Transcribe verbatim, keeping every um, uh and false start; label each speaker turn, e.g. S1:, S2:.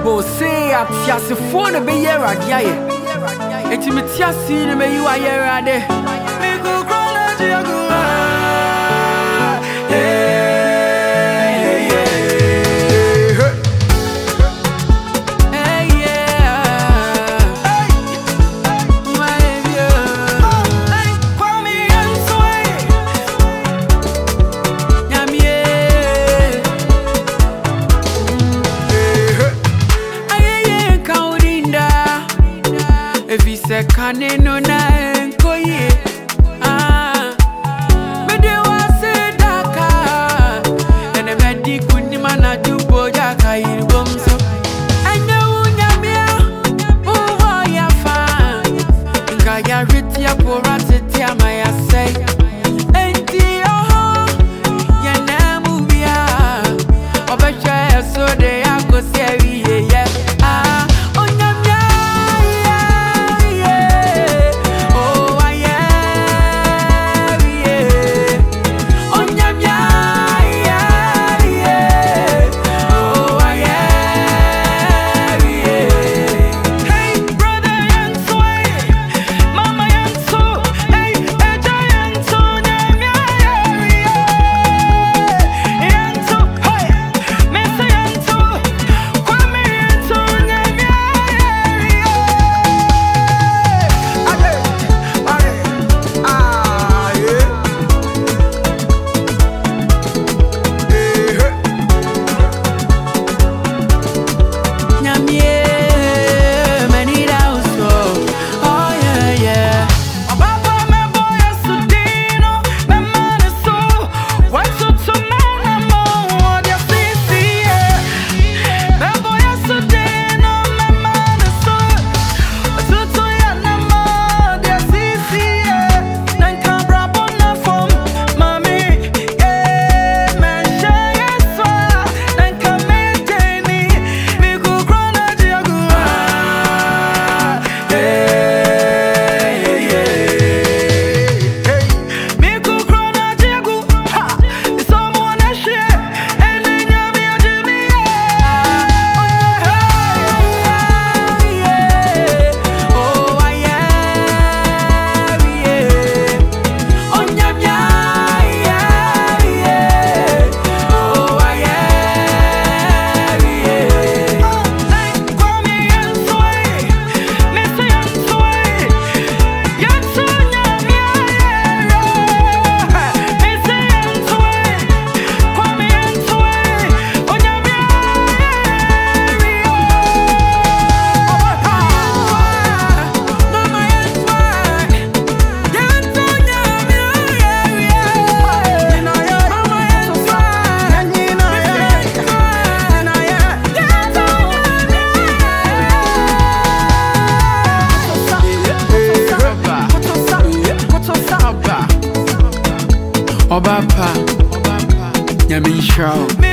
S1: Bo say at Tiasi phone a beer at Yaye. Etimitiasi me you are here. Me go crawl Diago. Kane no na enkoye ah me de wase daka ene medi kunima na dubo jaka iribomso anya unyamia uho ya fa nga ya ritia porate tia maya say enti oho ya namu bia obehwe so de akosi awiye ye ah Obapa, Yamin Show.